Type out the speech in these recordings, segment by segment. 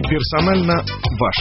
Персонально ваш.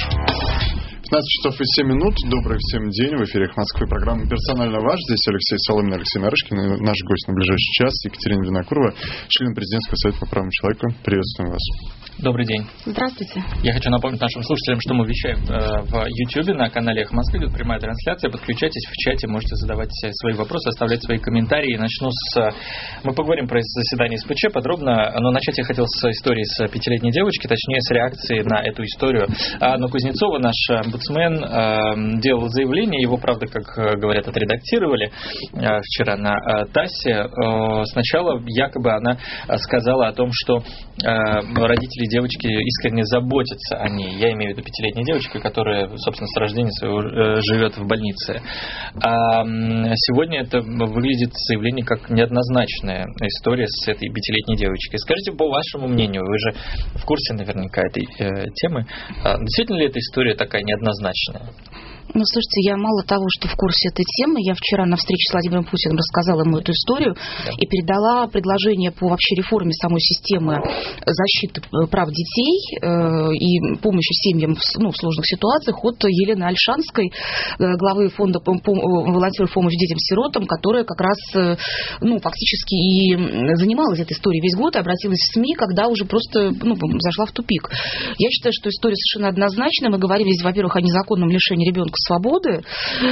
15 часов и 7 минут. Добрый всем день. В эфире Москвы программа «Персонально ваш». Здесь Алексей Соломин, Алексей Нарышкин. И наш гость на ближайший час Екатерина Винокурова, член президентского совета по правам человека. Приветствуем вас. Добрый день. Здравствуйте. Я хочу напомнить нашим слушателям, что мы вещаем в YouTube на канале «Эхо Москвы». Идет прямая трансляция. Подключайтесь в чате, можете задавать свои вопросы, оставлять свои комментарии. Начну с... Мы поговорим про заседание СПЧ подробно, но начать я хотел с истории с 5-летней девочки, точнее с реакции на эту историю. Анна Кузнецова, наш омбудсмен, делал заявление, его, правда, как говорят, отредактировали вчера на ТАССе. Сначала якобы она сказала о том, что родители девочки искренне заботятся о ней. Я имею в виду 5-летней девочку, которая, собственно, с рождения своего живет в больнице. А сегодня это выглядит заявление как неоднозначная история с этой 5-летней девочкой. Скажите, по вашему мнению, вы же в курсе наверняка этой темы, действительно ли эта история такая неоднозначная? Ну, слушайте, я мало того, что в курсе этой темы, я вчера на встрече с Владимиром Путиным рассказала ему эту историю и передала предложение по вообще реформе самой системы защиты прав детей и помощи семьям в сложных ситуациях от Елены Ольшанской, главы фонда волонтеров помощи детям-сиротам, которая как раз фактически и занималась этой историей весь год и обратилась в СМИ, когда уже просто зашла в тупик. Я считаю, что история совершенно однозначная. Мы говорили здесь, во-первых, о незаконном лишении ребенка свободы,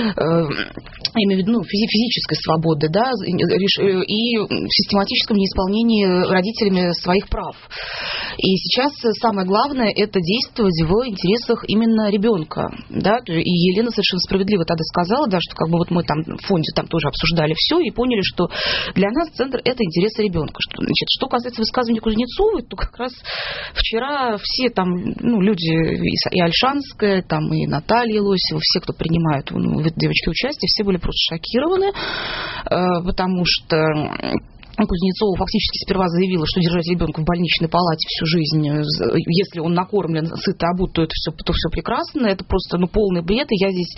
имею в виду физической свободы, да, и систематическом неисполнении родителями своих прав. И сейчас самое главное — это действовать в интересах именно ребенка, да. И Елена совершенно справедливо тогда сказала, да, что вот мы там в фонде там тоже обсуждали все и поняли, что для нас центр — это интересы ребенка. Что касается высказывания Кузнецовой, то как раз вчера все там люди, и Ольшанская, там и Наталья Лосева, все, кто принимают в этой девочке участие, все были просто шокированы, потому что Кузнецова фактически сперва заявила, что держать ребенка в больничной палате всю жизнь, если он накормлен, сыт и обут, то все прекрасно. Это просто полный бред, и я здесь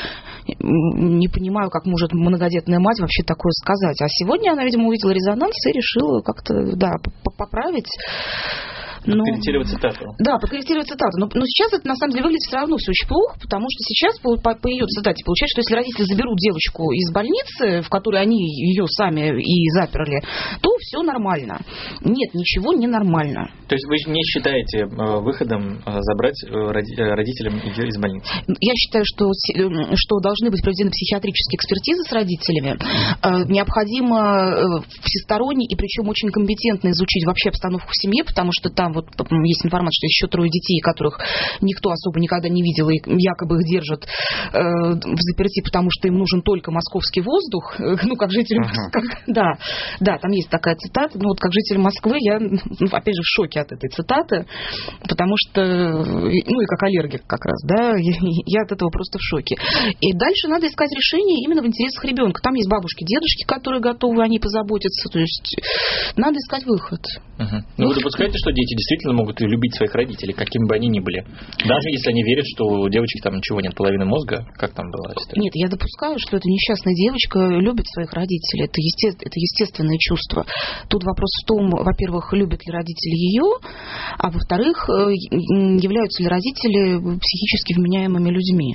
не понимаю, как может многодетная мать вообще такое сказать. А сегодня она, видимо, увидела резонанс и решила как-то, поправить. Подкорректировать цитату. Да, подкорректировать цитату. Но сейчас это, на самом деле, выглядит все равно все очень плохо, потому что сейчас по ее цитате получается, что если родители заберут девочку из больницы, в которой они ее сами и заперли, то все нормально. Нет, ничего не нормально. То есть вы не считаете выходом забрать родителям ее из больницы? Я считаю, что должны быть проведены психиатрические экспертизы с родителями. Необходимо всесторонне и причем очень компетентно изучить вообще обстановку в семье, потому что там есть информация, что еще 3 детей, которых никто особо никогда не видел, и якобы их держат в заперти, потому что им нужен только московский воздух, как жителям Москвы. Да, там есть такая цитата. Как житель Москвы я, опять же, в шоке от этой цитаты, потому что, и как аллергик как раз, да, я от этого просто в шоке. И дальше надо искать решение именно в интересах ребенка. Там есть бабушки, дедушки, которые готовы о ней позаботиться, то есть надо искать выход. Вы допускаете, что дети действительно могут любить своих родителей, какими бы они ни были? Даже если они верят, что у девочки там ничего нет, половины мозга, как там была история? Нет, я допускаю, что эта несчастная девочка любит своих родителей. Это естественное чувство. Тут вопрос в том, во-первых, любят ли родители ее, а во-вторых, являются ли родители психически вменяемыми людьми.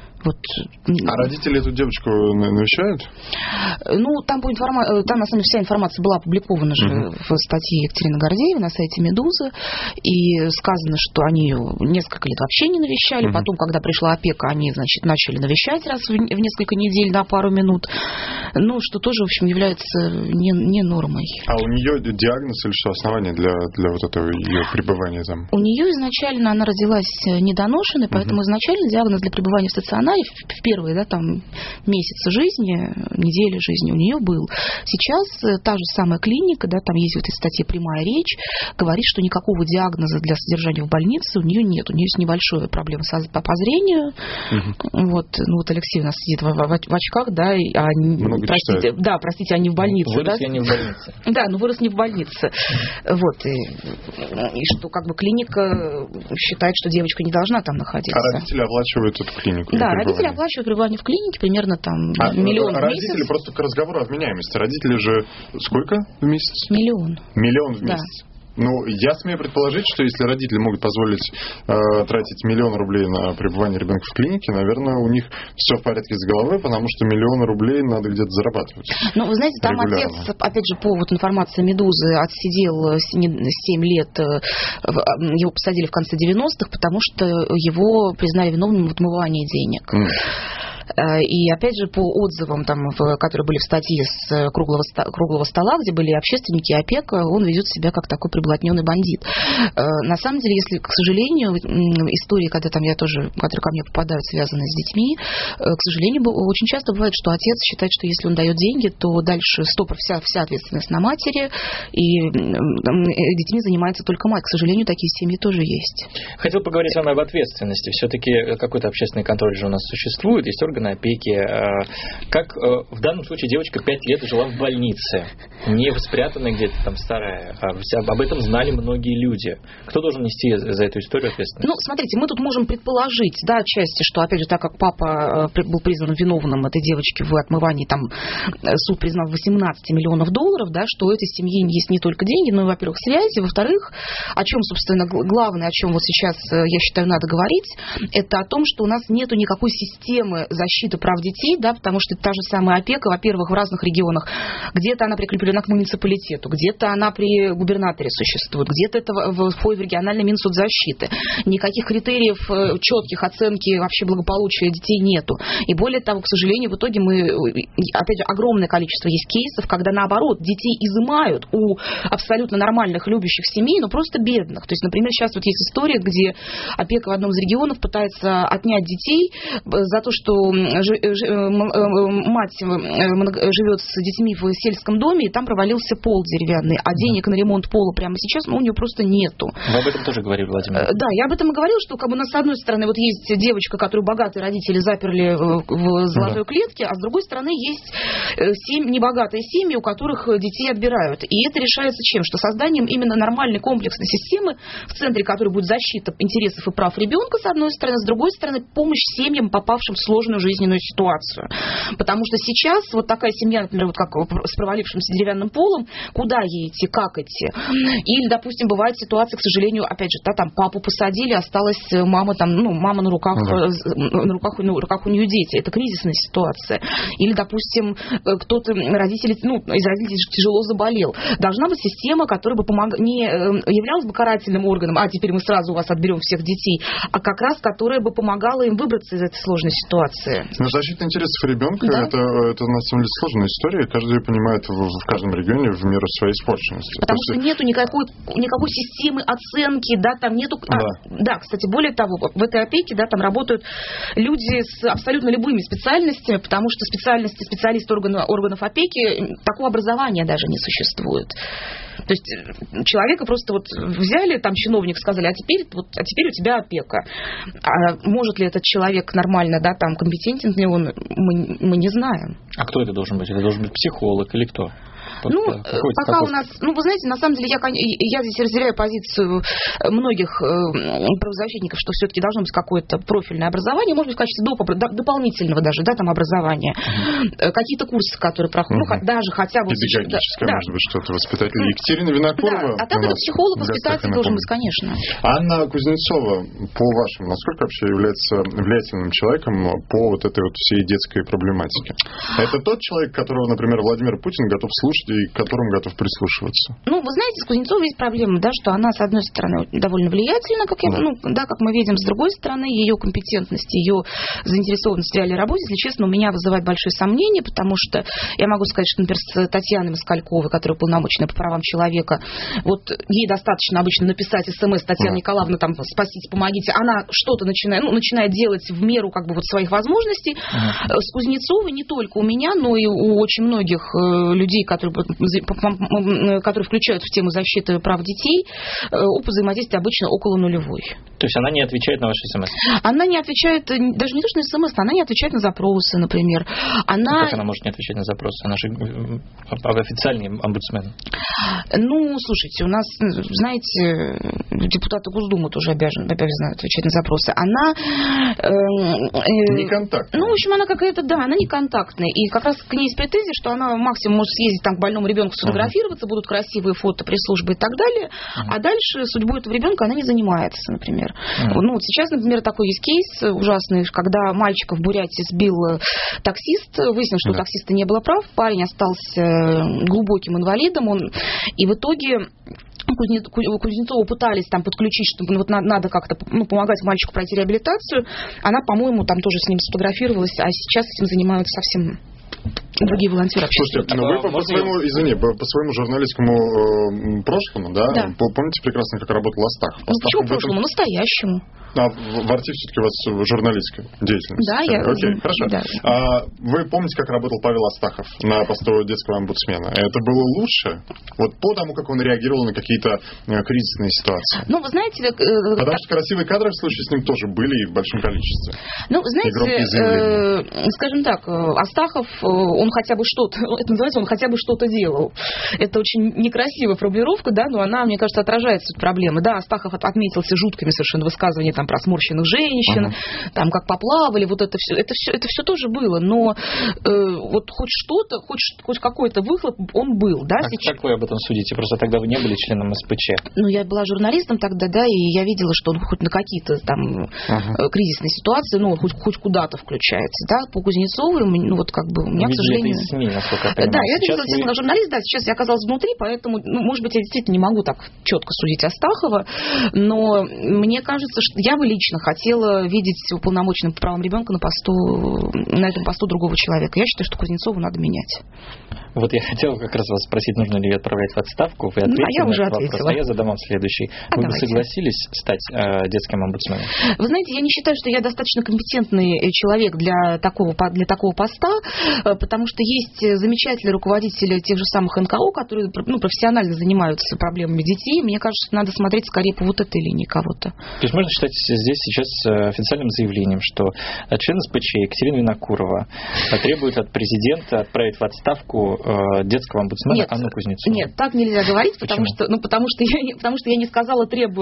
А родители эту девочку навещают? Там на самом деле вся информация была опубликована же в статье Екатерины Гордеевой на сайте «Медузы», и сказано, что они ее несколько лет вообще не навещали, потом, когда пришла опека, они, начали навещать раз в несколько недель на пару минут, что тоже, в общем, является не нормой. А у нее диагноз или что, основание для вот этого ее пребывания там? У нее изначально, она родилась недоношенной, поэтому изначально диагноз для пребывания в стационаре в первые месяцы жизни, недели жизни у нее был. Сейчас та же самая клиника, там есть в этой статье прямая речь, говорит, что никакого диагноза для содержания в больнице у нее нет. У нее есть небольшая проблема по зрению. Алексей у нас сидит в очках, да, простите, они в больнице. Вырос я не в больнице. Да, вырос не в больнице. И что клиника считает, что девочка не должна там находиться. А родители оплачивают эту клинику? Да, родители оплачивают пребывание в клинике примерно миллион в месяц. Родители просто к разговору о вменяемости. Родители же сколько в месяц? Миллион. Миллион в месяц. я смею предположить, что если родители могут позволить тратить 1 000 000 рублей на пребывание ребенка в клинике, наверное, у них все в порядке с головой, потому что 1 000 000 рублей надо где-то зарабатывать. Вы знаете, там регулярно. отец, опять же, по информации «Медузы», отсидел 7 лет, его посадили в конце 90-х, потому что его признали виновным в отмывании денег. И опять же, по отзывам, которые были в статье с круглого стола, где были общественники и опека, он ведет себя как такой приблотненный бандит. На самом деле, если, к сожалению, истории, которые ко мне попадают, связанные с детьми, к сожалению, очень часто бывает, что отец считает, что если он дает деньги, то дальше вся ответственность на матери, и детьми занимается только мать. К сожалению, такие семьи тоже есть. Хотел поговорить с вами об ответственности. Все-таки какой-то общественный контроль же у нас существует, есть органы опеки. Как в данном случае девочка 5 лет жила в больнице, не спрятанная где-то там старая. Об этом знали многие люди. Кто должен нести за эту историю ответственность? Смотрите, мы тут можем предположить, отчасти, что, опять же, так как папа был признан виновным этой девочки в отмывании, суд признал $18 миллионов, что у этой семьи есть не только деньги, но и, во-первых, связи, во-вторых, о чем, собственно, главное, о чем вот сейчас, я считаю, надо говорить, это о том, что у нас нету никакой системы защиты прав детей, потому что та же самая опека, во-первых, в разных регионах, где-то она прикреплена к муниципалитету, где-то она при губернаторе существует, где-то это входит в региональный Минсоцзащиты. Никаких критериев четких оценки вообще благополучия детей нету. И более того, к сожалению, в итоге опять же, огромное количество есть кейсов, когда, наоборот, детей изымают у абсолютно нормальных, любящих семей, но просто бедных. То есть, например, сейчас вот есть история, где опека в одном из регионов пытается отнять детей за то, что мать живет с детьми в сельском доме, и там провалился пол деревянный, а денег на ремонт пола прямо сейчас у нее просто нету. Вы об этом тоже говорили, Владимир? Да, я об этом и говорила, что с одной стороны вот есть девочка, которую богатые родители заперли в золотой клетке, а с другой стороны есть небогатые семьи, у которых детей отбирают. И это решается чем? Что созданием именно нормальной комплексной системы, в центре которой будет защита интересов и прав ребенка, с одной стороны, с другой стороны, помощь семьям, попавшим в сложную жизненную ситуацию. Потому что сейчас вот такая семья, например, вот как с провалившимся деревянным полом, куда ей идти, как идти? Или, допустим, бывает ситуация, к сожалению, опять же, папу посадили, осталась мама мама на руках у нее дети. Это кризисная ситуация. Или, допустим, кто-то из родителей тяжело заболел. Должна быть система, которая бы не являлась бы карательным органом, теперь мы сразу у вас отберем всех детей, а как раз которая бы помогала им выбраться из этой сложной ситуации. Но защита интересов ребенка это на самом деле сложная история, и каждый понимает в каждом регионе в меру своей испорченности. Потому что нету никакой системы оценки, там нету. Кстати, более того, в этой опеке, там работают люди с абсолютно любыми специальностями, потому что специалист органов опеки, такого образования даже не существует. То есть человека просто взяли, чиновник сказали, а теперь у тебя опека. А может ли этот человек нормально, компетентен ли он, мы не знаем. А кто это должен быть? Это должен быть психолог или кто? Пока у нас, вы знаете, на самом деле я здесь разделяю позицию многих правозащитников, что все-таки должно быть какое-то профильное образование, может быть, в качестве дополнительного даже, образования. Какие-то курсы, которые проходят, даже хотя бы... Педагогическое, может быть, что-то воспитательное. Екатерина Винокурова. А так это психолог, воспитатель должен быть, конечно. Анна Кузнецова, по вашему, насколько вообще является влиятельным человеком по этой всей детской проблематике? Это тот человек, которого, например, Владимир Путин готов слушать и к которым готов прислушиваться? Вы знаете, с Кузнецовой есть проблема, что она, с одной стороны, довольно влиятельна, как мы видим, с другой стороны, ее компетентность, ее заинтересованность в реальной работе, если честно, у меня вызывает большое сомнение, потому что я могу сказать, что, например, с Татьяной Москальковой, которая уполномоченная по правам человека, ей достаточно обычно написать СМС: Татьяна Николаевна, спасите, помогите, она что-то начинает делать в меру своих возможностей. С Кузнецовой не только у меня, но и у очень многих людей, которые включают в тему защиты прав детей, опыт взаимодействия обычно около нулевой. То есть она не отвечает на ваши СМС? Она не отвечает, даже не то, что на СМС, она не отвечает на запросы, например. Как она может не отвечать на запросы? Она же официальный омбудсмен. Слушайте, у нас, знаете, депутаты Госдумы тоже обязаны отвечать на запросы. Она... Неконтактная. В общем, она какая-то, она неконтактная. И как раз к ней есть претензия, что она максимум может съездить к больному ребенку сфотографироваться, будут красивые фото пресс-службы и так далее, а дальше судьбой этого ребенка она не занимается, например. Ну, вот сейчас, например, такой есть кейс ужасный, когда мальчика в Бурятии сбил таксист, выяснилось, что у таксиста не было прав, парень остался глубоким инвалидом, и в итоге Кузнецову пытались там подключить, что вот надо как-то помогать мальчику пройти реабилитацию. Она, по-моему, там тоже с ним сфотографировалась, а сейчас этим занимаются совсем другие волонтеры. Слушайте, но вы по своему журналистскому прошлому, да, помните прекрасно, как работал Астахов? Почему прошлому? Настоящему. А в арте все-таки у вас журналистская деятельность. Да, я... Окей, хорошо. Да. Вы помните, как работал Павел Астахов на посту детского омбудсмена? Это было лучше? Вот по тому, как он реагировал на какие-то кризисные ситуации. Ну, вы знаете... Потому что красивые кадры в случае с ним тоже были и в большом количестве. Ну, знаете, скажем так, Астахов, он хотя бы что-то... Это называется, он хотя бы что-то делал. Это очень некрасивая формулировка, да, но она, мне кажется, отражает суть проблемы. Да, Астахов отметился жуткими совершенно высказываниями там, про сморщенных женщин, там, как поплавали, вот это все тоже было, но вот хоть что-то, хоть какой-то выхлоп, он был, да? Как вы об этом судите? Просто тогда вы не были членом СПЧ. Ну, я была журналистом тогда, да, и я видела, что он хоть на какие-то там кризисные ситуации, ну, хоть куда-то включается, да, по Кузнецову, ну, вот как бы у меня, к сожалению... Это из СМИ, насколько я понимаю. Да, я видела как журналист, да, сейчас я оказалась внутри, поэтому, ну, может быть, я действительно не могу так четко судить Астахова, но мне кажется, что я бы лично хотела видеть уполномоченным по правам ребенка на этом посту другого человека. Я считаю, что Кузнецову надо менять. Вот я хотела как раз вас спросить, нужно ли ее отправлять в отставку. Вы ответили я уже на этот ответила. Вопрос, а я задам вам следующий. Вы бы согласились стать детским омбудсменом? Вы знаете, я не считаю, что я достаточно компетентный человек для такого поста, потому что есть замечательные руководители тех же самых НКО, которые профессионально занимаются проблемами детей. Мне кажется, что надо смотреть скорее по вот этой линии кого-то. То есть можно считать здесь сейчас официальным заявлением, что член СПЧ Екатерина Винокурова требует от президента отправить в отставку детского омбудсмена Анну Кузнецову. Нет, так нельзя говорить, потому что я не сказала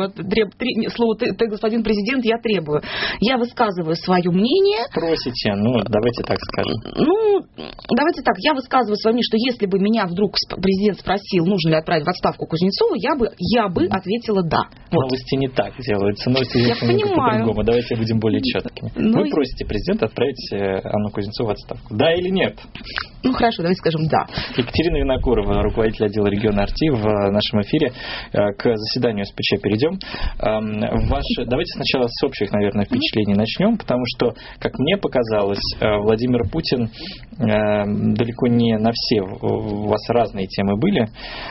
слово «ты, господин президент», я требую. Я высказываю свое мнение. Просите, давайте так скажем. Давайте так, я высказываю свое мнение, что если бы меня вдруг президент спросил, нужно ли отправить в отставку Кузнецову, я бы ответила «да». Вот. Новости не так делаются, новости делаются по-другому. Давайте будем более четкими. Вы просите президента отправить Анну Кузнецову в отставку. Да или нет? Ну хорошо, давайте скажем «да». Екатерина Винокурова, руководитель отдела региона РТ, в нашем эфире. К заседанию СПЧ перейдем. Давайте сначала с общих, наверное, впечатлений начнем, потому что, как мне показалось, Владимир Путин далеко не на все, у вас разные темы были,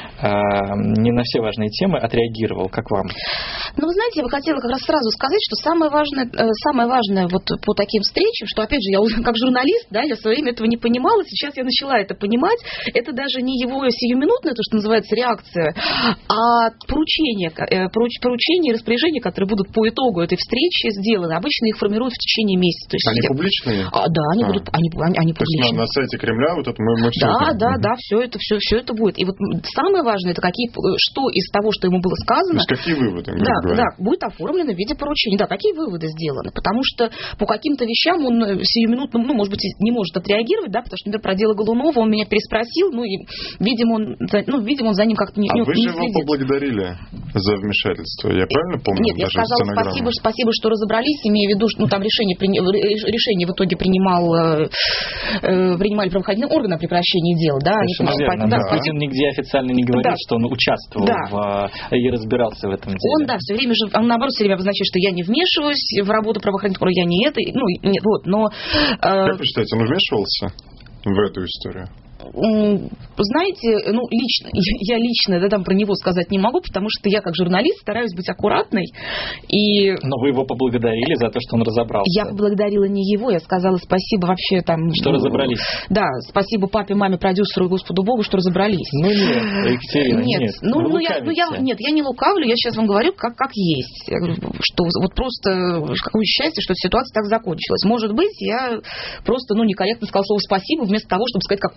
не на все важные темы отреагировал, как вам? Ну, вы знаете, я бы хотела как раз сразу сказать, что самое важное вот по таким встречам, что, опять же, я как журналист, да, я в свое время этого не понимала, сейчас я начала это понимать, это даже не его сиюминутная, то, что называется, реакция, а поручения и распоряжения, которые будут по итогу этой встречи сделаны. Обычно их формируют в течение месяца. То есть они публичные? Да, они публичные. То есть на сайте Кремля вот это мы все все это будет. И вот самое важное, это что из того, что ему было сказано... То есть какие выводы? Да, будет оформлено в виде поручения. Да, какие выводы сделаны? Потому что по каким-то вещам он сиюминутно, может быть, не может отреагировать, да, потому что, например, про дело Голунова он меня переспросил, и, видимо, он за ним как-то не следит. Вы же его поблагодарили за вмешательство, я правильно помню? Нет, я сказала спасибо, что разобрались, имея в виду, что там решение в итоге принимали правоохранительные органы о прекращении дела, да? Путин нигде официально не говорит, что он участвовал и разбирался в этом деле. Он, все время же, он, наоборот, все время обозначает, что я не вмешиваюсь в работу правоохранительных органов, я не это, нет, вот, но... Как вы считаете, он вмешивался в эту историю? Знаете, я лично там про него сказать не могу, потому что я как журналист стараюсь быть аккуратной. Но вы его поблагодарили за то, что он разобрался. Я поблагодарила не его, я сказала спасибо вообще там... Что разобрались. Да, спасибо папе, маме, продюсеру и Господу Богу, что разобрались. Нет, Екатерина, нет. Я не лукавлю, я сейчас вам говорю, как есть. Я говорю, что вот просто какое счастье, что ситуация так закончилась. Может быть, я просто некорректно сказала слово спасибо, вместо того, чтобы сказать, какое счастье,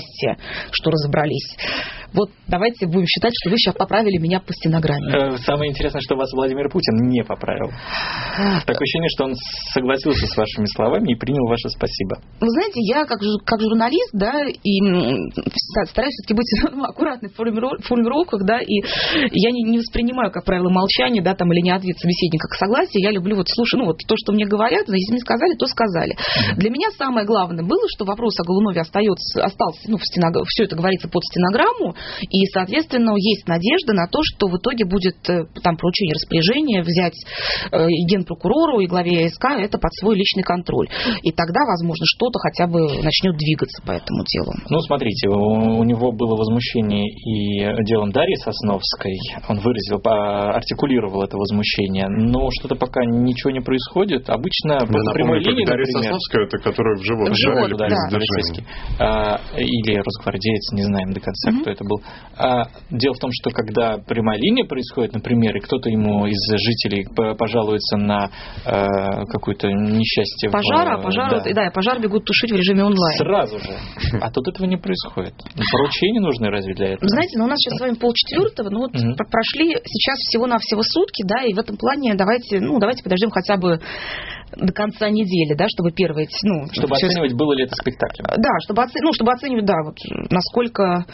счастье, что разобрались. Вот давайте будем считать, что вы сейчас поправили меня по стенограмме. Самое интересное, что вас Владимир Путин не поправил. Такое ощущение, что он согласился с вашими словами и принял ваше спасибо. Вы знаете, я как журналист, да, и стараюсь все-таки быть аккуратной в формулировках, да, и я не воспринимаю, как правило, молчание, да, там, или не ответ собеседника как согласие. Я люблю вот слушать, ну, вот то, что мне говорят, если мне сказали, то сказали. Для меня самое главное было, что вопрос о Голунове остался, ну, все это говорится под стенограмму, и, соответственно, есть надежда на то, что в итоге будет там поручение, распоряжение взять и генпрокурору, и главе СК это под свой личный контроль. И тогда, возможно, что-то хотя бы начнет двигаться по этому делу. Ну, смотрите, у него было возмущение и делом Дарьи Сосновской. Он артикулировал это возмущение, но что-то пока ничего не происходит. Обычно по прямой линии, Дарья например... Сосновская, это которая в живот ударили при задержании. Или росгвардеец, не знаем до конца, кто это был. Дело в том, что когда прямая линия происходит, например, и кто-то ему из жителей пожалуется на какое-то несчастье... Пожар бегут тушить в режиме онлайн. Сразу же. А тут этого не происходит. Поручения нужны разве для этого? Знаете, у нас сейчас с вами 3:30, ну вот прошли сейчас всего-навсего сутки, да, и в этом плане давайте подождем хотя бы до конца недели, да, чтобы первые... чтобы оценивать, было ли это спектаклем. Да, чтобы оценивать, да, вот насколько...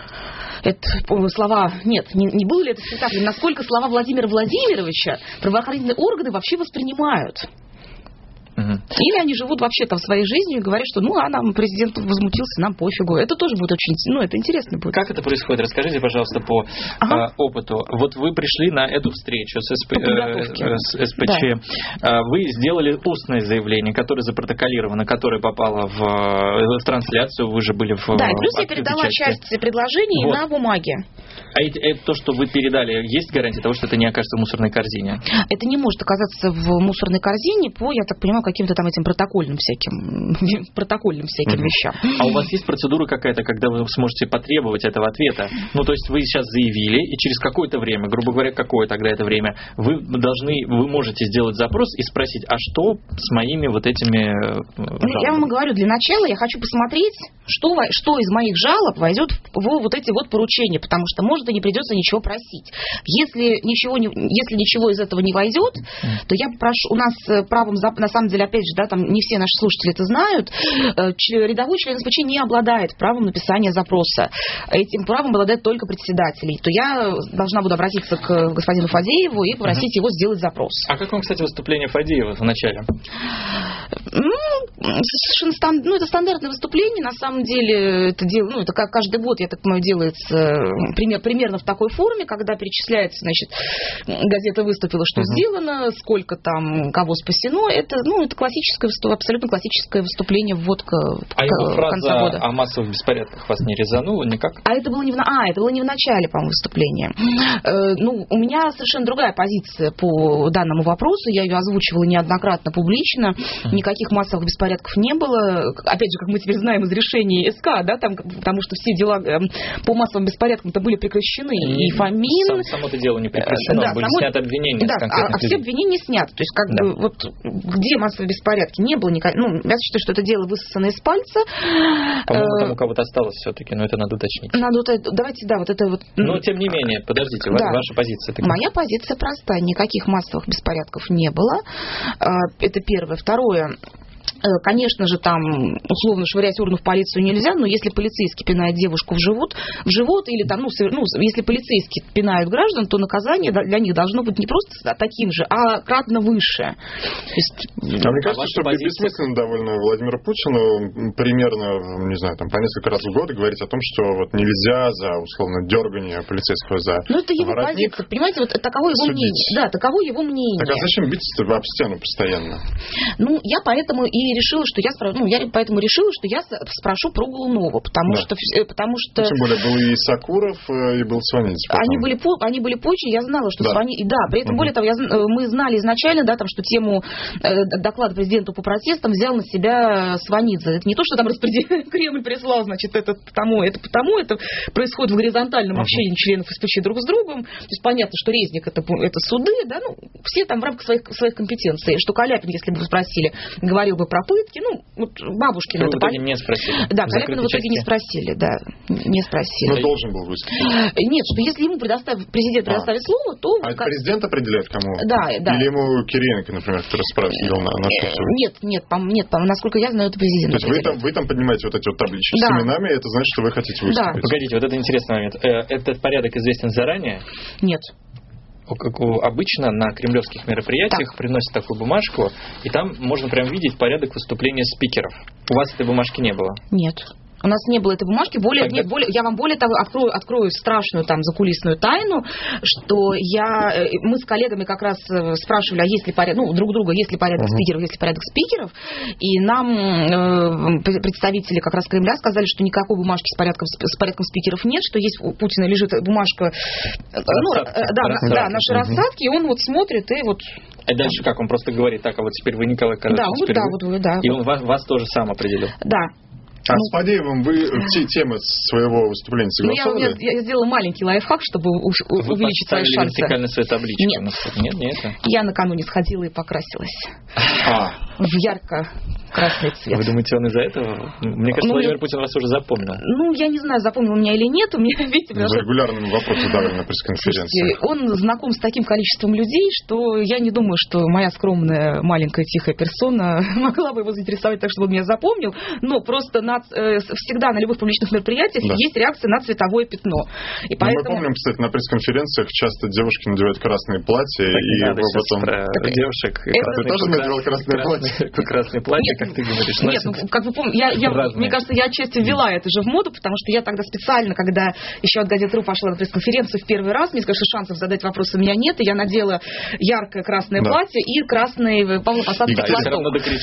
слова... Нет, не было ли это спектаклем, насколько слова Владимира Владимировича правоохранительные органы вообще воспринимают. Или они живут вообще там своей жизнью и говорят, что нам президент возмутился, нам пофигу. Это тоже будет очень... это интересно будет. Как это происходит? Расскажите, пожалуйста, по опыту. Вот вы пришли на эту встречу с СПЧ. Да. Вы сделали устное заявление, которое запротоколировано, которое попало в трансляцию. Вы же были в... Да, и плюс я передала часть предложений на бумаге. А это то, что вы передали, есть гарантия того, что это не окажется в мусорной корзине? Это не может оказаться в мусорной корзине по, я так понимаю, каким-то там этим протокольным всяким вещам. А у вас есть процедура какая-то, когда вы сможете потребовать этого ответа? Ну, то есть вы сейчас заявили, и через какое-то время, грубо говоря, какое тогда это время, вы можете сделать запрос и спросить, а что с моими вот этими жалобами? Я вам говорю, для начала я хочу посмотреть, что из моих жалоб войдет в вот эти вот поручения, потому что, может, и не придется ничего просить. Если ничего из этого не войдет, то я попрошу, у нас правом, на самом деле, опять же, да, там не все наши слушатели это знают, рядовой член СПЧ не обладает правом написания запроса. Этим правом обладает только председатель. То я должна буду обратиться к господину Фадееву и попросить его сделать запрос. А как вам, кстати, выступление Фадеева в начале? Это стандартное выступление, на самом деле, это как каждый год, я так понимаю, делается примерно в такой форме, когда перечисляется, значит, газета выступила, что сделано, сколько там кого спасено, это классическое, абсолютно классическое выступление, вводка в конце года. О массовых беспорядках вас не резануло никак? Это было не в начале, по-моему, выступления. У меня совершенно другая позиция по данному вопросу, я ее озвучивала неоднократно публично, никаких массовых беспорядков не было, опять же, как мы теперь знаем из решений СК, да, там, потому что все дела по массовым беспорядкам-то были прекращены, и Фомин... Само это дело не прекращено, были сняты обвинения с конкретных людей. Все обвинения сняты, то есть где массовые беспорядки? Не было никаких... Я считаю, что это дело высосано из пальца. По-моему, там у кого-то осталось все-таки, но это надо уточнить. Давайте, да, вот это вот... Но, тем не менее, подождите, ваша позиция такая. Моя позиция простая. Никаких массовых беспорядков не было. Это первое. Второе. Конечно же, там условно швырять урну в полицию нельзя, но если полицейский пинает девушку в живот или там, если полицейские пинают граждан, то наказание для них должно быть не просто таким же, а кратно выше. Мне кажется, что бессмысленно довольно Владимиру Путину примерно, не знаю, там по несколько раз в год говорить о том, что вот нельзя за условно дергание полицейского за это его воротник, позиция, понимаете, вот таково его мнение. Да, таково его мнение. Так а зачем биться об стену постоянно? Я поэтому и решила, что я спрошу про Голунова, потому что... Тем более был и Сакуров, и был Сванидзе. Они были позже, я знала, что Сванидзе... Да, при этом, более того, мы знали изначально, да, там, что тему доклада президенту по протестам взял на себя Сванидзе. Это не то, что там Кремль прислал, значит, это потому, это происходит в горизонтальном общении членов СПЧ друг с другом. То есть понятно, что Резник это суды, да, все там в рамках своих компетенций. Что Каляпин, если бы вы спросили, говорил бы бы про пытки. Ну, вот Бабушкин это... В итоге не спросили. Да, Каляпина в итоге не спросили, да. Не спросили. Но должен был выступить. Нет, что если ему президент предоставит слово, то... А президент определяет, кому? Да. Или ему Кириенко, например, который спросил на что? Нет, насколько я знаю, это президент. То есть вы там поднимаете вот эти вот таблички с именами, это значит, что вы хотите выступить. Да. Погодите, вот это интересный момент. Этот порядок известен заранее? Нет. Обычно на кремлевских мероприятиях приносят такую бумажку, и там можно прям видеть порядок выступления спикеров. У вас этой бумажки не было? Нет. У нас не было этой бумажки. Я вам более того открою страшную там закулисную тайну, что мы с коллегами как раз спрашивали, а есть ли порядок, друг друга, есть ли порядок спикеров, есть ли порядок спикеров, и нам представители как раз Кремля сказали, что никакой бумажки с порядком спикеров нет, что есть у Путина лежит бумажка, наши рассадки, и он вот смотрит и вот. А дальше как? Он просто говорит, так, а вот теперь вы, Николай Карачев, да. И он вас тоже сам определил? Да. А с Фадеевым вы темы своего выступления согласовали? Я сделала маленький лайфхак, чтобы увеличить свои шансы. Вы вертикально свою табличку? Нет. Нет. Я накануне сходила и покрасилась. В ярко-красный цвет. Вы думаете, он из-за этого? Мне кажется, Владимир Путин вас уже запомнил. Я не знаю, запомнил меня или нет. Вы регулярно вопросы задавали на пресс-конференции. Он знаком с таким количеством людей, что я не думаю, что моя скромная, маленькая, тихая персона могла бы его заинтересовать так, чтобы он меня запомнил. Но просто всегда на любых публичных мероприятиях есть реакция на цветовое пятно. И поэтому... Мы помним, кстати, на пресс-конференциях часто девушки надевают красные платья. И потом... девушек. Ты тоже надевал красное платье? Красное платье, как ты говоришь. Нет, как вы помните, мне кажется, я отчасти ввела это же в моду, потому что я тогда специально, когда еще от Газеты.ру пошла на пресс-конференцию в первый раз, мне сказали, что шансов задать вопрос у меня нет, и я надела яркое красное платье и красный павлопосадский платок.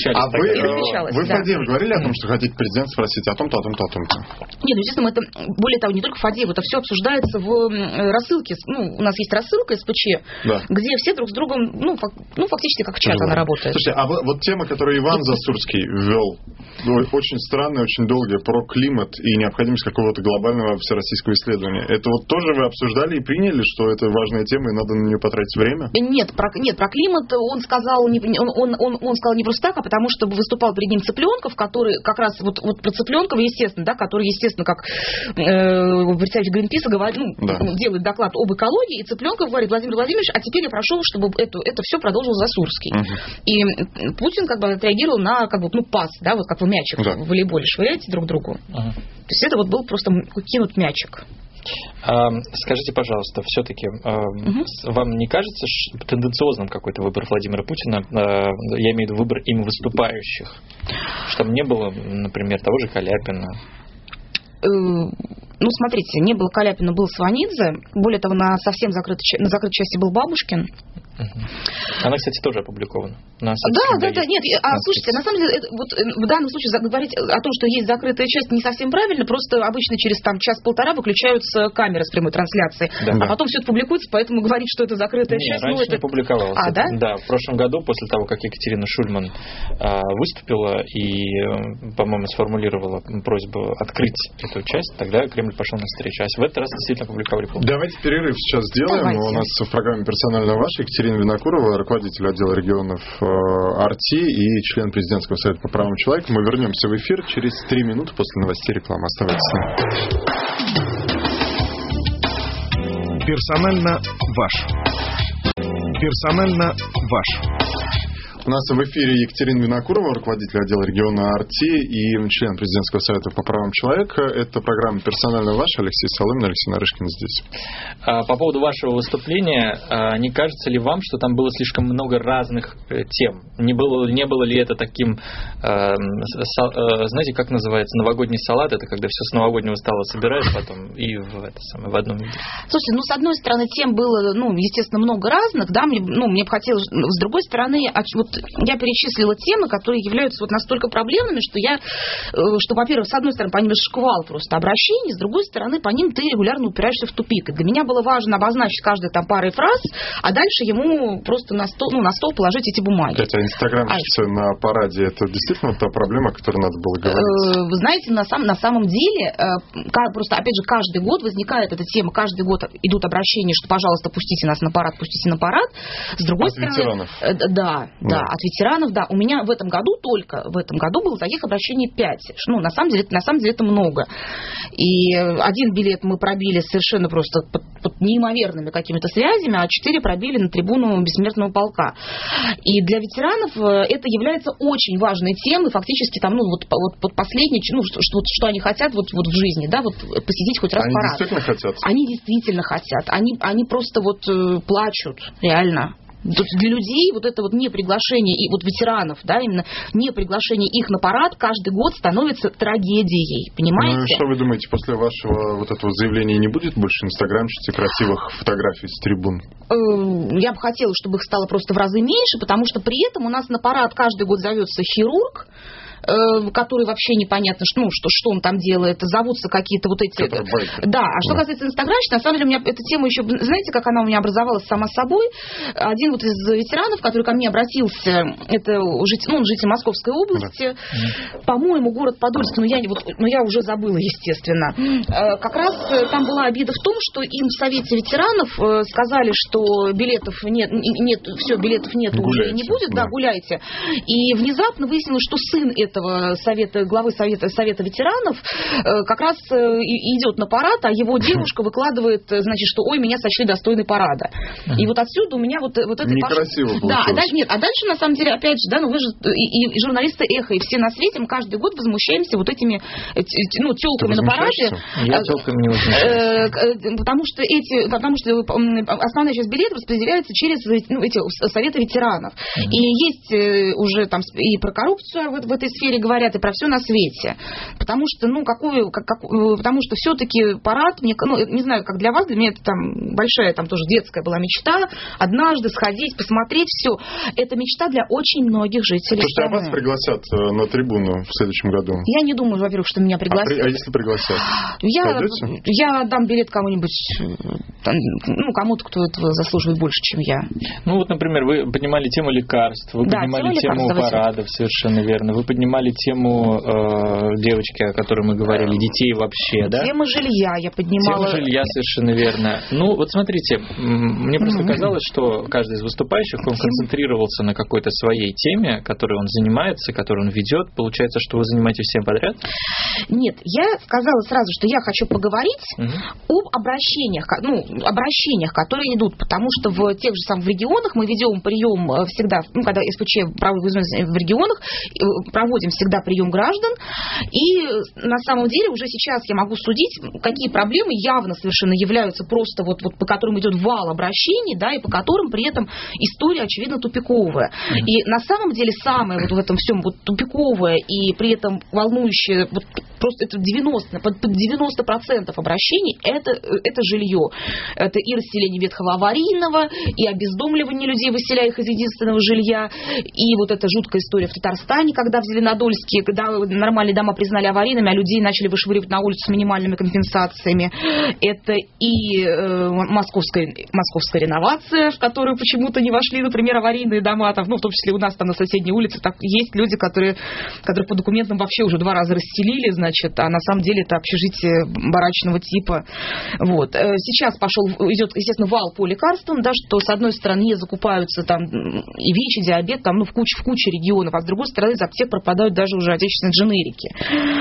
Вы, Фадеев, говорили о том, что хотите президент спросить о том-то, о том-то, о том-то? Нет, естественно, это, более того, не только Фадеев, это все обсуждается в рассылке. У нас есть рассылка СПЧ, где все друг с другом, фактически как чат она работает. Слушайте, а вот тема, которую Иван Засурский ввел, очень странная, очень долгая, про климат и необходимость какого-то глобального всероссийского исследования. Это вот тоже вы обсуждали и приняли, что это важная тема и надо на нее потратить время? Нет, про климат он сказал не просто так, а потому что выступал перед ним Цыпленков, который как раз вот про Цыпленкова, естественно, который, естественно, как представитель Гринписа делает доклад об экологии, и Цыпленков говорит: Владимир Владимирович, а теперь я прошу, чтобы это все продолжил Засурский. И Путин отреагировал на пас, как вы мячик в волейболе швыряете друг другу. То есть это был просто кинут мячик. Скажите, пожалуйста, все-таки вам не кажется тенденциозным какой-то выбор Владимира Путина? Я имею в виду выбор им выступающих. Чтобы не было, например, того же Каляпина. Смотрите, не было Каляпина, был Сванидзе. Более того, на совсем закрытой части был Бабушкин. Она, кстати, тоже опубликована. Да. Нет, слушайте, на самом деле, в данном случае говорить о том, что есть закрытая часть, не совсем правильно. Просто обычно через час-полтора выключаются камеры с прямой трансляцией. А потом все это публикуется, поэтому говорить, что это закрытая часть... раньше не публиковалось. Да? Да, в прошлом году, после того, как Екатерина Шульман выступила и, по-моему, сформулировала просьбу открыть эту часть, тогда Кремль пошел навстречу. А в этот раз действительно публиковали. Давайте перерыв сейчас сделаем. У нас в программе «Персонально ваш» Екатерина Винокурова, руководитель отдела регионов АРТИ и член президентского совета по правам человека. Мы вернемся в эфир через 3 минуты после новостей рекламы. Оставайтесь с нами. Персонально ваш. Персонально ваш. У нас в эфире Екатерина Винокурова, руководитель отдела региона АРТИ и член президентского совета по правам человека. Это программа «Персонально ваш». Алексей Соломин, Алексей Нарышкин здесь. По поводу вашего выступления, не кажется ли вам, что там было слишком много разных тем? Не было ли это таким, знаете, как называется, новогодний салат? Это когда все с новогоднего стола собираешь потом и в одном виде. Слушайте, с одной стороны, тем было, естественно, много разных, да, мне бы хотелось, с другой стороны, я перечислила темы, которые являются настолько проблемными, что, во-первых, с одной стороны, по ним шквал просто обращений, с другой стороны, по ним ты регулярно упираешься в тупик. И для меня было важно обозначить каждой парой фраз, а дальше ему просто на стол положить эти бумаги. Хотя инстаграмщица на параде, это действительно та проблема, о которой надо было говорить? Вы знаете, на самом деле, просто, опять же, каждый год возникает эта тема, каждый год идут обращения, что, пожалуйста, пустите нас на парад, пустите на парад. С другой стороны... ветеранов? Да. ветеранов. Да, от ветеранов, да. У меня в этом году было таких обращений 5. Ну, на самом деле это много. И один билет мы пробили совершенно просто под неимоверными какими-то связями, а 4 пробили на трибуну Бессмертного полка. И для ветеранов это является очень важной темой, фактически там, под последний, что они хотят вот в жизни, да, вот посетить хоть раз парад. Они действительно хотят? Они действительно хотят. Они просто плачут, реально. Для людей вот это вот неприглашение, и вот ветеранов, да, именно неприглашение их на парад каждый год становится трагедией, понимаете? Ну и что вы думаете, после вашего вот этого заявления не будет больше инстаграмщиц и красивых фотографий с трибун? Я бы хотела, чтобы их стало просто в разы меньше, потому что при этом у нас на парад каждый год зовется хирург, который вообще непонятно, что он там делает, зовутся какие-то вот эти... Да, а что касается инстаграмщиц, на самом деле у меня эта тема еще, знаете, как она у меня образовалась сама собой? Один вот из ветеранов, который ко мне обратился, это он житель Московской области, по-моему, город Подольск, но я уже забыла, естественно. Как раз там была обида в том, что им в Совете ветеранов сказали, что билетов нет, билетов нет, уже не будет, да, гуляйте. И внезапно выяснилось, что сын этого главы совета ветеранов как раз идет на парад, а его девушка выкладывает, значит, что ой, меня сочли достойной парада. И вот отсюда у меня вот это некрасиво пошло. Да, а дальше на самом деле опять же, да, вы же и журналисты Эхо, и все на свете, мы каждый год возмущаемся вот этими тёлками на параде. Я тёлками не возмущаюсь. Потому что основная часть билетов распределяется через эти советы ветеранов. И есть уже там и про коррупцию в этой сфере говорят, и про все на свете. Потому что, потому что все-таки парад, не знаю, как для вас, для меня это там большая, там тоже детская была мечта, однажды сходить, посмотреть все. Это мечта для очень многих жителей страны. А вас пригласят на трибуну в следующем году? Я не думаю, во-первых, что меня пригласят. А если пригласят? Я дам билет кому-нибудь, кому-то, кто этого заслуживает больше, чем я. Ну вот, например, вы поднимали тему лекарств, вы поднимали тему парадов, совершенно верно. Вы поднимали тему девочки, о которой мы говорили, детей вообще, да? Тема жилья я поднимала. Тема жилья, совершенно верно. Ну, вот смотрите, мне просто казалось, что каждый из выступающих, он концентрировался на какой-то своей теме, которой он занимается, которую он ведет. Получается, что вы занимаетесь всем подряд? Нет, я сказала сразу, что я хочу поговорить об обращениях, которые идут, потому что в тех же самых регионах мы ведем прием всегда, когда СПЧ проводит в регионах, проводим всегда прием граждан, и на самом деле уже сейчас я могу судить, какие проблемы явно совершенно являются просто по которым идет вал обращений, да, и по которым при этом история, очевидно, тупиковая. И на самом деле самое в этом всем тупиковое и при этом волнующее, просто это 90% обращений это жилье. Это и расселение ветхого аварийного, и обездомливание людей, выселяя их из единственного жилья, и вот эта жуткая история в Татарстане, когда в Зеленодольске, когда нормальные дома признали аварийными, а людей начали вышвыривать на улицу с минимальными компенсациями. Это и московская реновация, в которую почему-то не вошли, например, аварийные дома, там, в том числе у нас там на соседней улице есть люди, которые по документам вообще уже 2 раза расселили, значит, а на самом деле это общежитие барачного типа. Вот. Сейчас идет, естественно, вал по лекарствам, да, что с одной стороны не закупаются там и ВИЧ, и диабет, там, в куче регионов, а с другой стороны из аптек пропадают даже уже отечественные дженерики.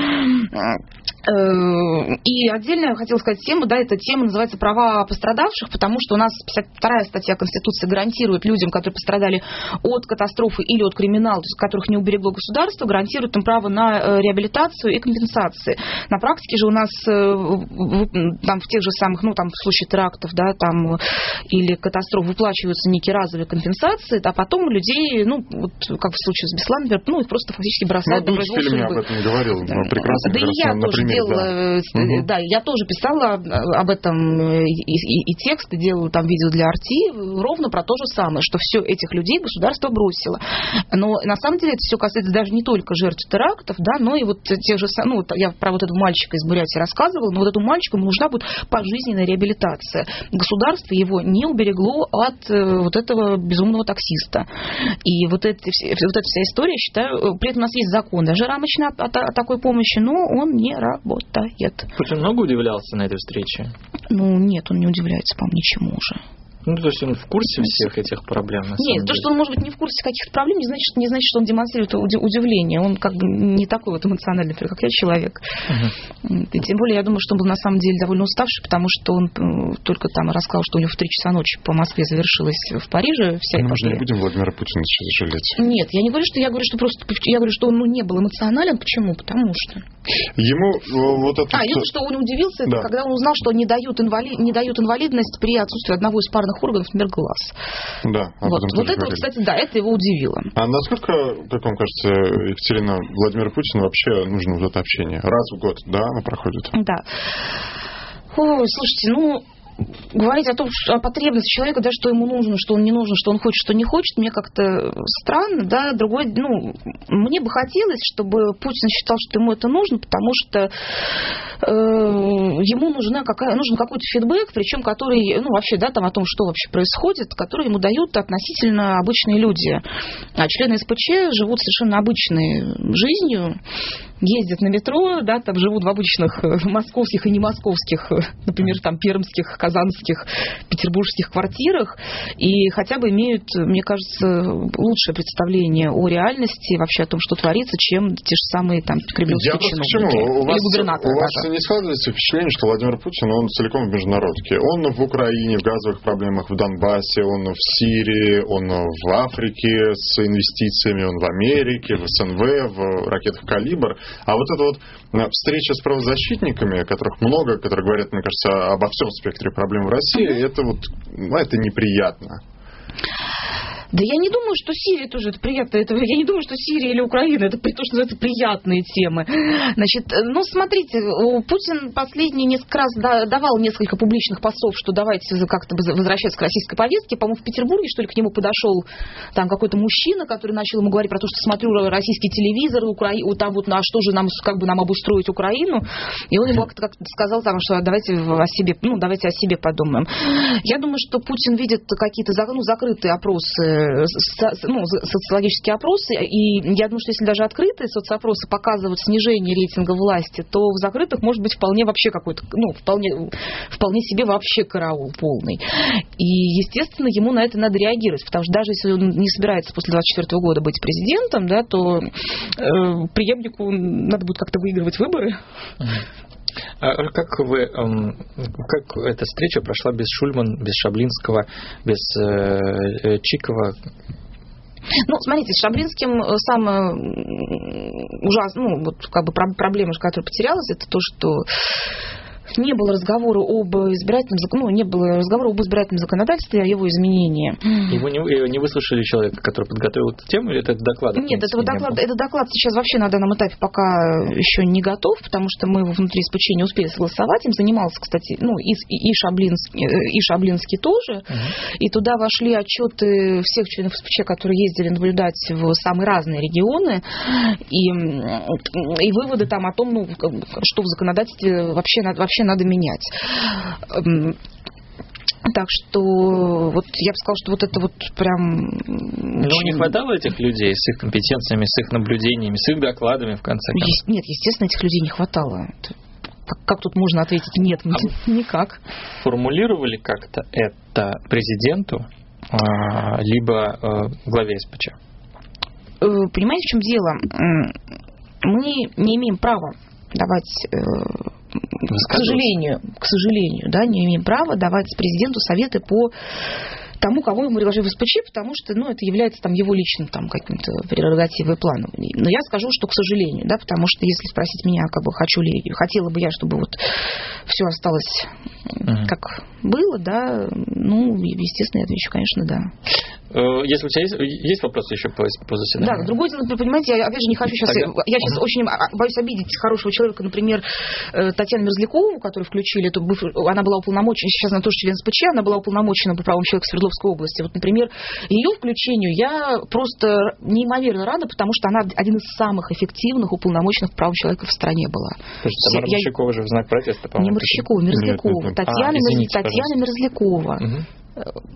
И отдельно я хотела сказать тему, да, эта тема называется «Права пострадавших», потому что у нас 52-я статья Конституции гарантирует людям, которые пострадали от катастрофы или от криминала, то есть которых не уберегло государство, гарантирует им право на реабилитацию и компенсации. На практике же у нас там в тех же самых, в случае терактов, да, там, или катастроф выплачиваются некие разовые компенсации, а потом у людей, как в случае с Беслан, например, их просто фактически бросают на произвол судьбы. об этом говорил, прекрасно. Да и я тоже делала, да, я тоже писала об этом и тексты, делала там видео для RT, ровно про то же самое, что все этих людей государство бросило. Но на самом деле это все касается даже не только жертв терактов, да, но и вот тех же, я про вот этого мальчика из Бурятии рассказывала, но вот этому мальчику ему нужна будет пожизненная реабилитация. Государство его не уберегло от вот этого безумного таксиста. И вот эта вся история, я считаю, при этом у нас есть закон даже рамочный о такой помощи, но он не работает. Путин много удивлялся на этой встрече? Нет, он не удивляется, по-моему, ничему уже. Ну, то есть он в курсе всех этих проблем, на самом Нет, то, что он, может быть, не в курсе каких-то проблем, не значит, что он демонстрирует удивление. Он как бы не такой вот эмоциональный, как я, человек. И тем более, я думаю, что он был на самом деле довольно уставший, потому что он только там рассказал, что у него в 3 часа ночи по Москве завершилась в Париже вся эта... Мы же не будем Владимира Путина сейчас жалеть. Нет, я не говорю, что я говорю, что он не был эмоционален. Почему? Потому что... Ему вот это... единственное, что он удивился, это когда он узнал, что не дают инвалидность при отсутствии одного из парных органов, например, глаз. Да, вот это, кстати, да, это его удивило. А насколько, как вам кажется, Екатерина, Владимиру Путину вообще нужно вот это общение? Раз в год, да, оно проходит? Да. Ой, слушайте, говорить о потребности человека, да, что ему нужно, что он не нужен, что он хочет, что не хочет, мне как-то странно, да, мне бы хотелось, чтобы Путин считал, что ему это нужно, потому что ему нужен какой-то фидбэк, причем который, вообще, да, там о том, что вообще происходит, который ему дают относительно обычные люди. А члены СПЧ живут совершенно обычной жизнью, ездят на метро, да, там живут в обычных московских и не московских, например, там пермских, казанских, петербургских квартирах, и хотя бы имеют, мне кажется, лучшее представление о реальности, вообще о том, что творится, чем те же самые там кремлевские чиновники или губернаторы. У вас не складывается впечатление, что Владимир Путин, он целиком в международке. Он в Украине, в газовых проблемах, в Донбассе, он в Сирии, он в Африке с инвестициями, он в Америке, в СНВ, в ракетах «Калибр». А вот эта вот встреча с правозащитниками, которых много, которые говорят, мне кажется, обо всем спектре проблем в России, это это неприятно. Да я не думаю, что Сирия тоже это приятно. Я не думаю, что Сирия или Украина это то, что это приятные темы. Значит, смотрите, Путин последние несколько раз давал несколько публичных постов, что давайте как-то возвращаться к российской повестке. По-моему, в Петербурге, что ли, к нему подошел там какой-то мужчина, который начал ему говорить про то, что смотрю российский телевизор, там вот, а что же нам обустроить Украину? И он ему как-то сказал, там, что давайте о себе подумаем. Я думаю, что Путин видит какие-то закрытые опросы, социологические опросы, и я думаю, что если даже открытые соцопросы показывают снижение рейтинга власти, то в закрытых может быть вполне вообще какой-то, вполне себе вообще караул полный. И, естественно, ему на это надо реагировать, потому что даже если он не собирается после 2024 года быть президентом, да, то преемнику надо будет как-то выигрывать выборы. Как эта встреча прошла без Шульман, без Шаблинского, без Чикова? Смотрите, с Шаблинским самая ужасная, проблема, которая потерялась, это то, что не было разговора об избирательном законодательстве, о его изменении. Его не выслушали человека, который подготовил эту тему, или это доклад? Нет, этот доклад сейчас вообще на данном этапе пока еще не готов, потому что мы его внутри СПЧ не успели согласовать. Им занимался, кстати, и Шаблинский тоже. И туда вошли отчеты всех членов СПЧ, которые ездили наблюдать в самые разные регионы, и выводы там о том, что в законодательстве вообще надо менять. Так что я бы сказала, что это прям... Но не хватало этих людей с их компетенциями, с их наблюдениями, с их докладами, в конце концов? Нет, естественно, этих людей не хватало. Как тут можно ответить нет? Никак. Формулировали как-то это президенту, либо главе СПЧ? Понимаете, в чем дело? Мы не имеем права давать... К сожалению, да, не имеем права давать президенту советы по тому, кого ему предложили в СПЧ, потому что это является его личным каким-то прерогативой и планом. Но я скажу, что к сожалению, да, потому что если спросить меня, хотела бы я, чтобы все осталось как было, да, естественно, я отвечу, конечно, да. Если у тебя есть вопросы еще по заседанию? Да, другое дело, понимаете, я опять же не хочу сейчас... Я сейчас очень боюсь обидеть хорошего человека, например, Татьяну Мерзлякову, которую включили, она была уполномочена, сейчас она тоже член СПЧ, она была уполномочена по правам человека в Свердловской области. Например, ее включению я просто неимоверно рада, потому что она один из самых эффективных уполномоченных по правам человека в стране была. Тамара Мерзлякова же в знак протеста, по-моему. Не Мерзлякова, Мерзлякова. Татьяна Мерзлякова.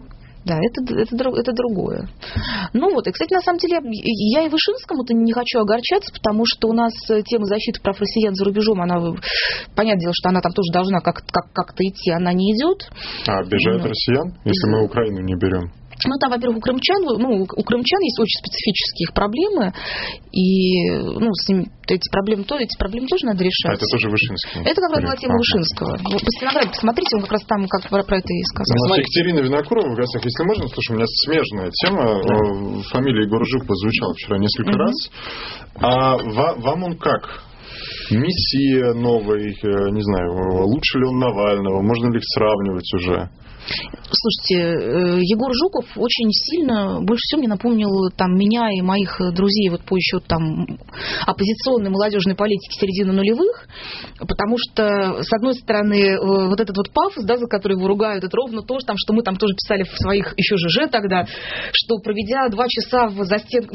Да, это другое. Ну вот, и, кстати, на самом деле, я и Вышинскому-то не хочу огорчаться, потому что у нас тема защиты прав россиян за рубежом, она, понятное дело, что она там тоже должна как-то идти, она не идет. А обижают россиян, если мы Украину не берем? Ну, там, во-первых, у крымчан есть очень специфические их проблемы, и с ними эти проблемы тоже надо решать. А это тоже Вышинский? Это как раз была тема Вышинского. Вы по стенограмме посмотрите, он как раз там как про это и сказал. У нас Екатерина Винокурова в гостях. Если можно, слушай, у меня смежная тема. Фамилия Егор Жуков звучала вчера несколько раз. А вам он как? Мессия новый, не знаю, лучше ли он Навального, можно ли их сравнивать уже? Слушайте, Егор Жуков очень сильно, больше всего мне напомнил меня и моих друзей по еще оппозиционной молодежной политике середины нулевых, потому что, с одной стороны, вот этот пафос, за который его ругают, это ровно то, что мы там тоже писали в своих еще ЖЖ тогда, что проведя 2 часа в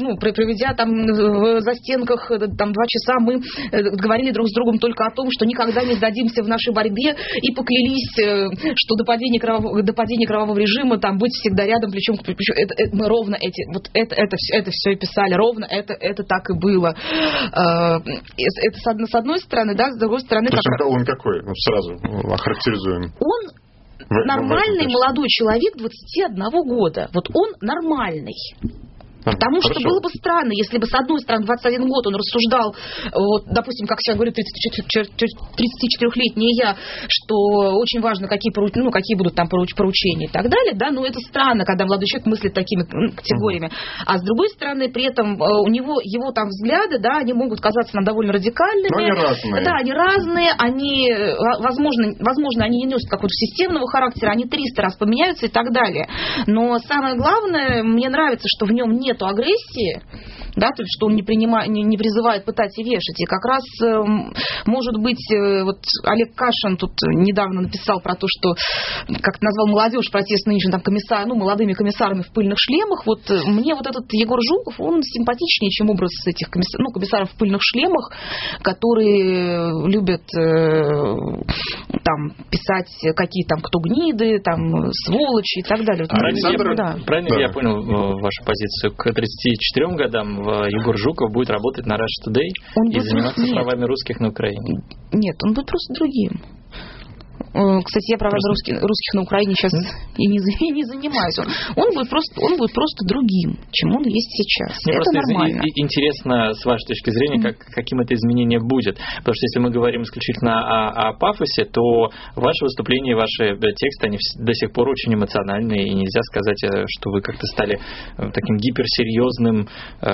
застенках 2 часа, мы говорили друг с другом только о том, что никогда не сдадимся в нашей борьбе, и поклялись, что до падения кровавого режима быть всегда рядом, плечом к плечу. Мы ровно это все и писали, ровно это так и было. Это с одной стороны, да, с другой стороны... Он какой? Сразу охарактеризуем. Он нормальный молодой человек 21 года. Он нормальный. Потому что было бы странно, если бы, с одной стороны, 21 год он рассуждал, допустим, как сейчас говорит 34-летний я, что очень важно, какие будут там поручения и так далее, да, но это странно, когда молодой человек мыслит такими категориями. А с другой стороны, при этом у него его там взгляды, да, они могут казаться нам довольно радикальными. Но они разные. Да, они разные, они, возможно, они не несут какого-то системного характера, они 300 раз поменяются и так далее. Но самое главное, мне нравится, что в нем нету агрессии, да, то есть, что он не призывает пытать и вешать. И как раз, может быть, Олег Кашин тут недавно написал про то, что, как назвал молодежь протест нынешних молодыми комиссарами в пыльных шлемах. Мне этот Егор Жуков, он симпатичнее, чем образ этих комиссаров в пыльных шлемах, которые любят писать, какие кто гниды, сволочи и так далее. Правильно я понял вашу позицию? К 34 годам Егор Жуков будет работать на Russia Today и заниматься правами русских на Украине? Нет, он будет просто другим. Кстати, я правами русских на Украине сейчас и не занимаюсь. Он будет просто другим, чем он есть сейчас. Мне это просто нормально. Интересно, с вашей точки зрения, каким это изменение будет. Потому что если мы говорим исключительно о пафосе, то ваши выступления, ваши тексты, они до сих пор очень эмоциональные, и нельзя сказать, что вы как-то стали таким гиперсерьезным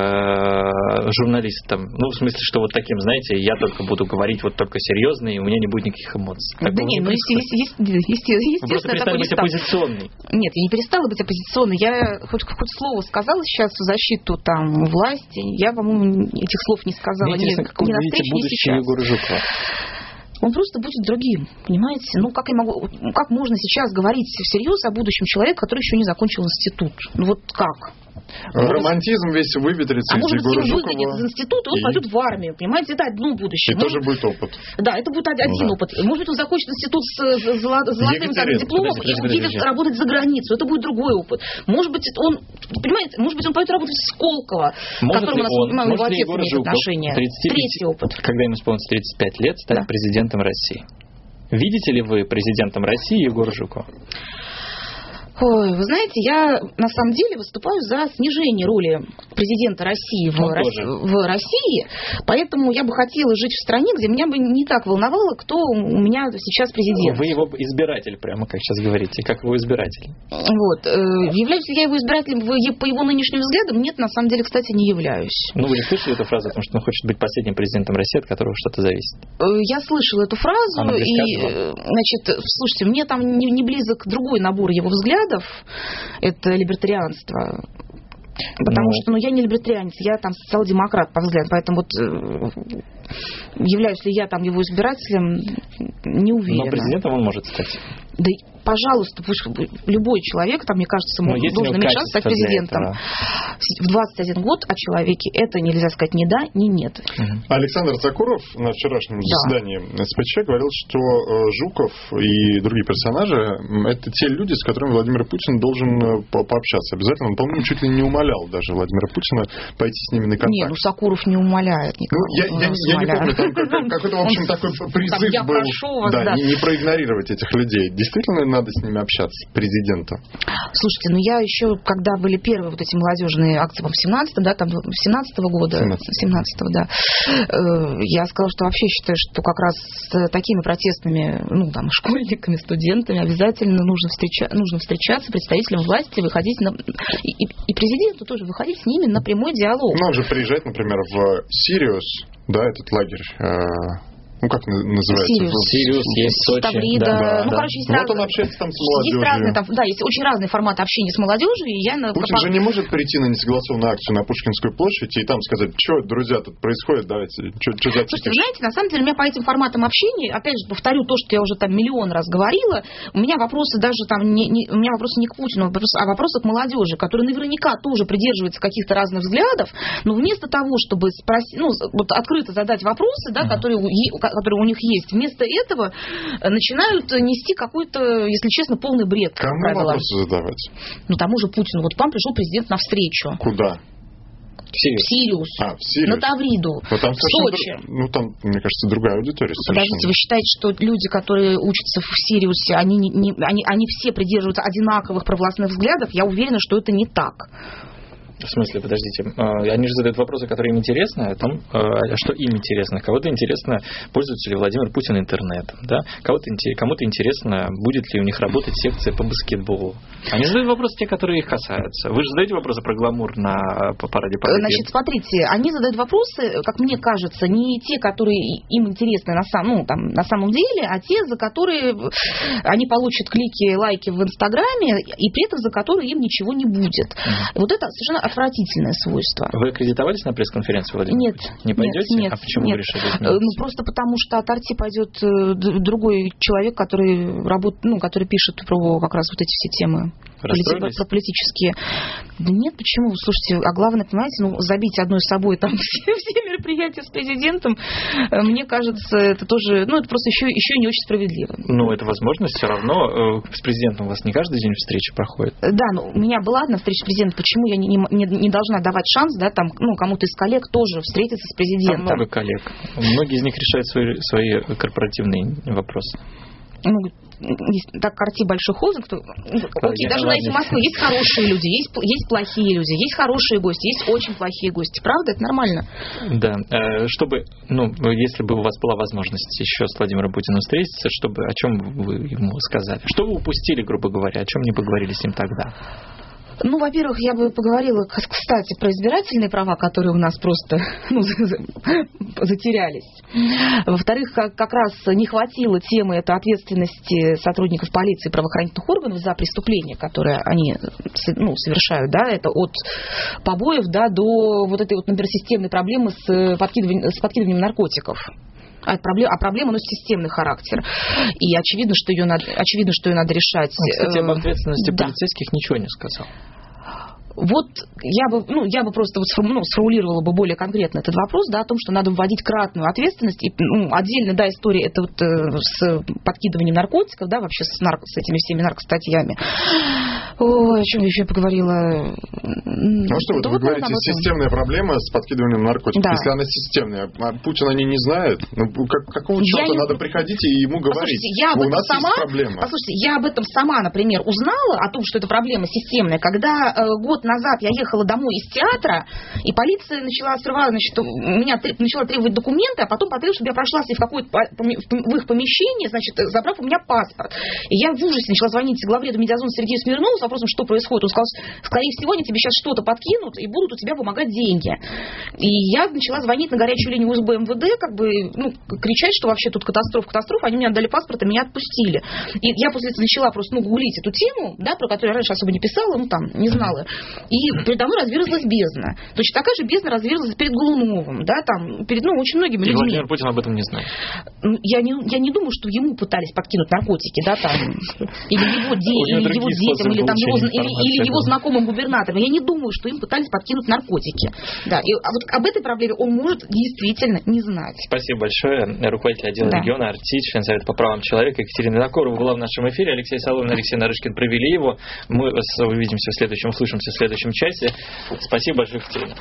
журналистом. В смысле, что таким, знаете, я только буду говорить только серьезно, и у меня не будет никаких эмоций. Да нет, естественно, вы просто перестали быть оппозиционной. Нет, я не перестала быть оппозиционной. Я хоть слово сказала сейчас в защиту власти. Я, по-моему, этих слов не сказала. Мне интересно, как вы видите будущее Егора Жукова? Он просто будет другим, понимаете? Как можно сейчас говорить всерьез о будущем человеке, который еще не закончил институт? Как? Романтизм весь выветрится из Егора Жукова. Он выйдет из института, он пойдет в армию, понимаете? Это одно будущее. И тоже будет опыт. Да, это будет один опыт. Может быть, он закончит институт с золотым дипломом и уедет работать за границу. Это будет другой опыт. Может быть, он пойдет работать в Сколково, к которому его отец имеет отношение. Третий опыт. Когда ему исполнится 35 лет, стать президентом России. Видите ли вы президентом России Егора Жукова? Ой, вы знаете, я на самом деле выступаю за снижение роли президента России в России, поэтому я бы хотела жить в стране, где меня бы не так волновало, кто у меня сейчас президент. Вы его избиратель, прямо как сейчас говорите, как его избиратель. Являюсь ли я его избирателем по его нынешним взглядам? Нет, на самом деле, кстати, не являюсь. Вы не слышали эту фразу о том, что он хочет быть последним президентом России, от которого что-то зависит? Я слышала эту фразу, слушайте, мне там не близок другой набор его взглядов. Это либертарианство. Потому что я не либертарианец, я социал-демократ по взглядам. Поэтому являюсь ли я его избирателем, не уверена. Но президентом он может стать. Да, пожалуйста, пусть любой человек, там, мне кажется, должен мечтать стать президентом. В 21 год о человеке это нельзя сказать ни да, ни нет. Александр Цакуров на вчерашнем заседании СПЧ говорил, что Жуков и другие персонажи – это те люди, с которыми Владимир Путин должен пообщаться обязательно. Он, по-моему, чуть ли не умолял даже Владимира Путина пойти с ними на контакт. Нет, Сакуров не умоляет никого. Я не помню, там какой-то, в общем, такой призыв был. Не проигнорировать этих людей. Действительно надо с ними общаться, президенту? Слушайте, я еще, когда были первые вот эти молодежные акции, по-моему, в 17-м, да, там, 17-го года, 17-го, да, я сказала, что вообще считаю, что как раз с такими протестными, школьниками, студентами обязательно нужно встречаться представителям власти, выходить и президенту тоже выходить с ними на прямой диалог. Он же приезжает, например, в Сириус, да, этот лагерь. Как называется? Сириус, есть Сочи. Таврида. Короче, есть разные. Он общается там с молодежью. Есть очень разные форматы общения с молодежью. Путин же не может прийти на несогласованную акцию на Пушкинскую площадь и там сказать, что, друзья, тут происходит, давайте, что за... Слушайте, знаете, на самом деле, у меня по этим форматам общения, опять же, повторю то, что я уже там миллион раз говорила, у меня вопросы даже там, у меня вопросы не к Путину, а вопросы к молодежи, которая наверняка тоже придерживается каких-то разных взглядов, но вместо того, чтобы спросить, открыто задать вопросы, да, которые у них есть. Вместо этого начинают нести какой-то, если честно, полный бред. Кому вопросы задавать? Тому же Путину. Вот к вам пришел президент навстречу. Куда? В Сириус. В Сириус. На Тавриду. В Сочи. Там, мне кажется, другая аудитория. Подождите, вы считаете, что люди, которые учатся в Сириусе, они все придерживаются одинаковых провластных взглядов? Я уверена, что это не так. В смысле, подождите, они же задают вопросы, которые им интересны, о том, что им интересно. Кого-то интересно, пользуется ли Владимир Путин интернетом, да? Кому-то интересно, будет ли у них работать секция по баскетболу. Они задают вопросы те, которые их касаются. Вы же задаете вопросы про гламур на параде Победы? Значит, смотрите, они задают вопросы, как мне кажется, не те, которые им интересны на самом деле, а те, за которые они получат клики, лайки в Инстаграме, и при этом за которые им ничего не будет. Вот это совершенно отвратительное свойство. Вы аккредитовались на пресс-конференцию, Владимир? Нет. Не пойдете? Нет, а почему вы решили изменить? Просто потому, что от Арти пойдет другой человек, который пишет про как раз вот эти все темы. Про политические. Да нет, почему? Слушайте, а главное, понимаете, забить одной собой там все мероприятия с президентом, мне кажется, это тоже, это просто еще не очень справедливо. Это возможность все равно. С президентом у вас не каждый день встреча проходит? Да, у меня была одна встреча с президентом. Почему я не должна давать шанс, да, там, кому-то из коллег тоже встретиться с президентом? Там много коллег. Многие из них решают свои корпоративные вопросы. Так, Арти большой холдинг, окей, даже на эти Москвы есть хорошие люди, есть плохие люди, есть хорошие гости, есть очень плохие гости. Правда, это нормально? Да. Чтобы, если бы у вас была возможность еще с Владимиром Путиным встретиться, о чем вы ему сказали? Что вы упустили, грубо говоря, о чем не поговорили с ним тогда? Во-первых, я бы поговорила, кстати, про избирательные права, которые у нас просто затерялись. Во-вторых, как раз не хватило темы этой ответственности сотрудников полиции и правоохранительных органов за преступления, которые они совершают. Да, это от побоев, да, до вот этой например, системной проблемы с подкидыванием наркотиков. А проблема носит системный характер. И очевидно, что ее надо решать. Кстати, об ответственности полицейских ничего не сказал. Вот я бы просто сформулировала бы более конкретно этот вопрос, да, о том, что надо вводить кратную ответственность. И, отдельно, да, история это с подкидыванием наркотиков, да, вообще с этими всеми наркостатьями. О чем я еще поговорила? Что вы говорите, системная проблема с подкидыванием наркотиков. Да. Если она системная, а Путин о ней не знает, какого черта надо приходить и ему говорить? У нас есть проблема. Послушайте, я об этом сама, например, узнала, о том, что эта проблема системная, когда год назад я ехала домой из театра, и полиция начала требовать документы, а потом потребовала, чтобы я прошлась в их помещение, забрав у меня паспорт. И я в ужасе начала звонить главреду Медиазона Сергею Смирнову с вопросом, что происходит. Он сказал, скорее всего, они тебе сейчас что-то подкинут и будут у тебя вымогать деньги. И я начала звонить на горячую линию УСБ МВД, кричать, что вообще тут катастрофа. Они мне отдали паспорт, и меня отпустили. И я после этого начала просто гуглить эту тему, да, про которую я раньше особо не писала, не знала. И передо мной разверзлась бездна. Точно такая же бездна разверзлась перед Голуновым, да, там, перед очень многими людьми. Владимир Путин об этом не знает. Я не думаю, что ему пытались подкинуть наркотики, да, там, или его детям, или его знакомым губернаторам. Я не думаю, что им пытались подкинуть наркотики. Да, и вот об этой проблеме он может действительно не знать. Спасибо большое. Руководитель отдела региона РТ, член Совета по правам человека Екатерина Винокурова была в нашем эфире. Алексей Соломин, Алексей Нарышкин провели его. Мы услышимся в следующем часе. Спасибо большое, Екатерина.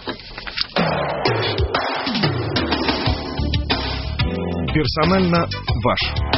Персонально ваш.